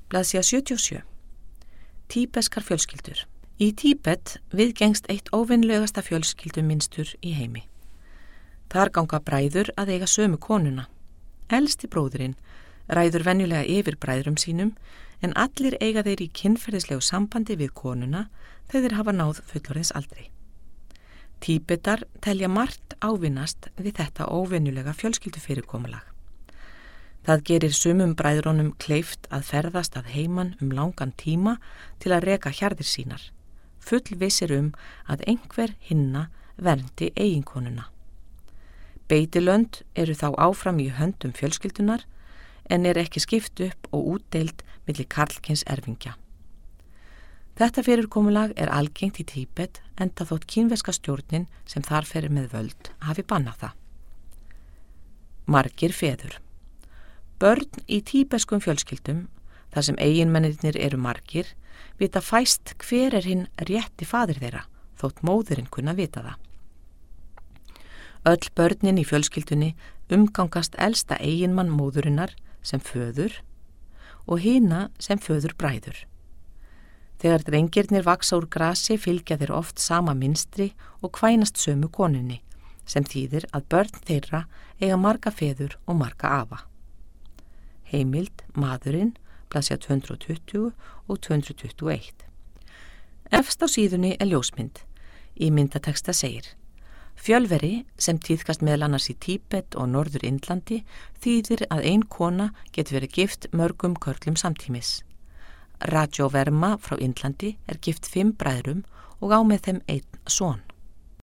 Blaðsíða 77. Tíbeskar fjölskyldur. Í Tíbet viðgengst eitt óvinnulegasta fjölskylduminstur í heimi. Þar ganga bræður að eiga sömu konuna. Elsti bróðurinn ræður venjulega yfir bræðrum sínum en allir eiga þeir í kynferðislegu sambandi við konuna þegar þeir hafa náð fullorðinsaldri. Tíbetar telja margt ávinnast við þetta óvenjulega fjölskyldufyrirkomulag. Það gerir sumum bræðrunum kleift að ferðast að heiman langan tíma til að reka hjarðir sínar, fullvissir að einhver hinna verndi eiginkonuna. Beitilönd eru þá áfram í höndum fjölskyldunar en ekki skipt upp og útdeild milli karlkyns erfingja. Þetta fyrirkomulag algengt í Tíbet enda þótt kínverska stjórnin sem þar fer með völd hafi bannað það. Margir feður. Börn í tíbeskum fjölskyldum, þar sem eiginmennirnir eru margir, vita fæst hver hinn rétti faðir þeirra, þótt móðirinn kunna vita það. Öll börnin í fjölskyldunni umgangast elsta eiginmann móðurinnar sem föður og hina sem föður bræður. Þegar drengirnir vaksa úr grasi fylgja þeir oft sama mynstri og kvænast sömu konunni, sem þýðir að börn þeirra eiga marga feður og marga afa. Heimild, maðurinn, blaðsíða 220 og 221. Efst á síðunni ljósmynd. Í myndateksta segir: Fjölveri, sem tíðkast meðal annars í Tíbet og Norður-Indlandi, þýðir að ein kona getur verið gift mörgum körlum samtímis. Rajo Verma frá Indlandi gift 5 bræðrum og á með þeim 1 son.